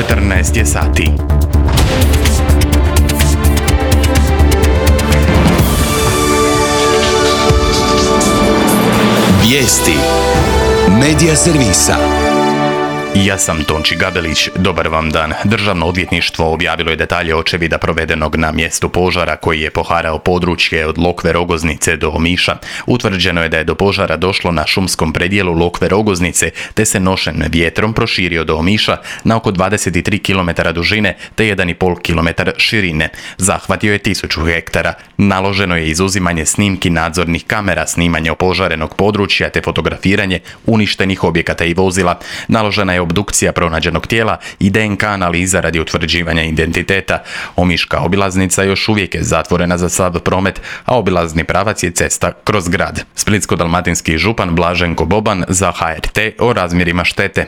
14 je sati. Vijesti Medija servisa. Ja sam Tonči Gabelić, dobar vam dan. Državno odvjetništvo objavilo je detalje očevida provedenog na mjestu požara koji je poharao područje od Lokve Rogoznice do Omiša. Utvrđeno je da je do požara došlo na šumskom predjelu Lokve Rogoznice, te se nošen vjetrom proširio do Omiša na oko 23 km dužine te 1,5 km širine. Zahvatio je 1000 hektara. Naloženo je izuzimanje snimki nadzornih kamera, snimanje opožarenog područja te fotografiranje uništenih objekata i vozila. Naložena je obdukcija pronađenog tijela i DNK analiza radi utvrđivanja identiteta. Omiška obilaznica još uvijek je zatvorena za sav promet, a obilazni pravac je cesta kroz grad. Splitsko-dalmatinski župan Blaženko Boban za HRT o razmjerima štete.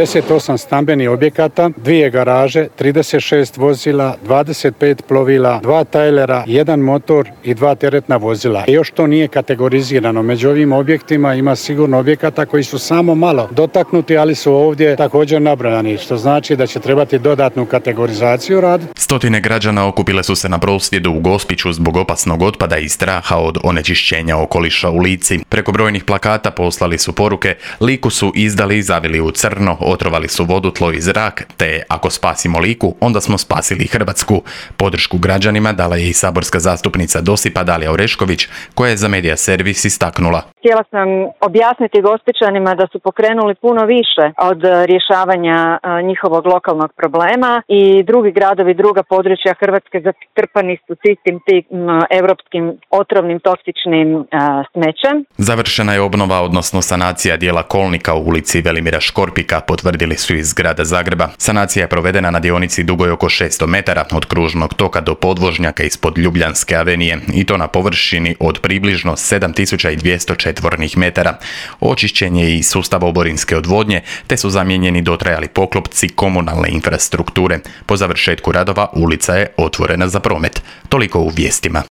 58 stambenih objekata, 2 garaže, 36 vozila, 25 plovila, 2 tajlera, 1 motor i 2 teretna vozila. Još to nije kategorizirano. Među ovim objektima ima sigurno objekata koji su samo malo dotaknuti, ali su ovdje također nabrojani, što znači da će trebati dodatnu kategorizaciju raditi. Stotine građana okupile su se na prosvjedu u Gospiću zbog opasnog otpada i straha od onečišćenja okoliša u Lici. Preko brojnih plakata poslali su poruke: Liku su izdali i zavili u crno, otrovali su vodu, tlo i zrak, te ako spasimo Liku, onda smo spasili Hrvatsku. Podršku građanima dala je i saborska zastupnica Dosipa Dalija Orešković, koja je za Medija servis istaknula: Htjela sam objasniti Gospićanima da su pokrenuli puno više od rješavanja njihovog lokalnog problema i drugi gradovi, druga područja Hrvatske zatrpani su istim tim europskim otrovnim toksičnim smećem. Završena je obnova, odnosno sanacija dijela kolnika u ulici Velimira Škorpika, potvrdili su iz grada Zagreba. Sanacija je provedena na dionici dugoj oko 600 metara od kružnog toka do podvožnjaka ispod Ljubljanske avenije i to na površini od približno 7200 četvornih metara. Očišćen je i sustav oborinske odvodnje, te su zamijenjeni dotrajali poklopci komunalne infrastrukture. Po završetku radova ulica je otvorena za promet. Toliko u vijestima.